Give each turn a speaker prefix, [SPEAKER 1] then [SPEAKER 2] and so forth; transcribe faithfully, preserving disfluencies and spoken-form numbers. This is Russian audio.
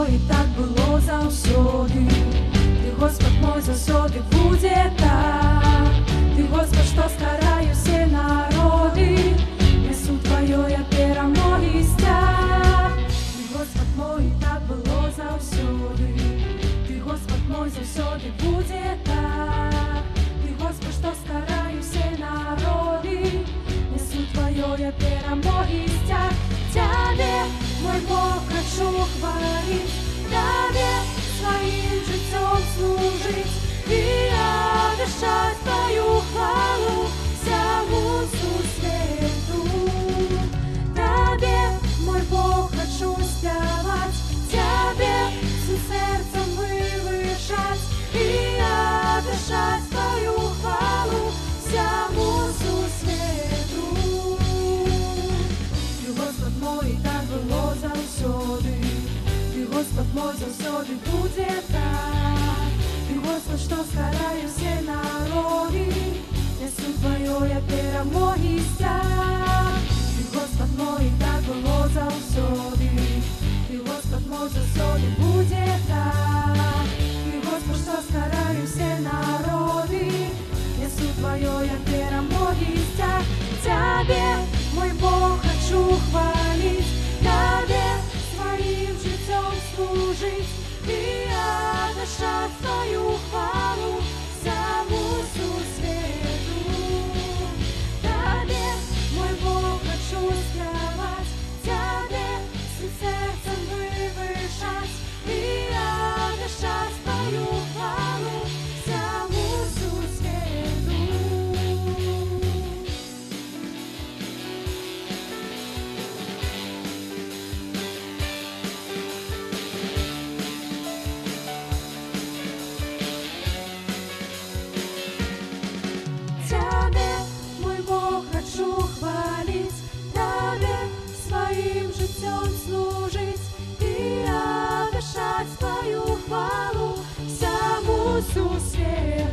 [SPEAKER 1] мой, і так було заўсёды. Ты, Господ мой, заўсёды будзе так. Ты, Господ, што скараю все народы, несу твоёй перамогі сцяг. Ты, Господ мой, і так было заўсёды. Ты, Господ мой, заўсёды будзе так. Ты, Господ, што скараю все народы, несу твоёй перамогі сцяг. Тебе, мой Бог, хочу хвалить, Тебе своим життем служить и обещать Твою хвалу всему свету. Тебе, мой Бог, хочу спевать, Тебе всем сердцем вывышать и обещать Твою хвалу всему свету. Ты, Господ мой, и так было заўсёды. Ты, Господ мой, заўсёды будзе так. Ты, Господ, што скараю все народы, несу твоёй перамогі сцяг. Ты, Господ мой, і так было заўсёды. Ты, Господ мой, заўсёды будзе так. Ты, Господ, што скараю все народы, несу твоёй перамогі сцяг. Тебе, мой Бог, хочу хвалить, Тебе своим життем служить и обещать Твою хвалу всему свету. Тебе, мой Бог, хочу спевать, Тебе всем сердцем вывышать и обещать Твою хвалу всему свету. Тебе, мой Бог, хочу хвалить, Тебе своим життем служить и обещать Твою хвалу всему свету.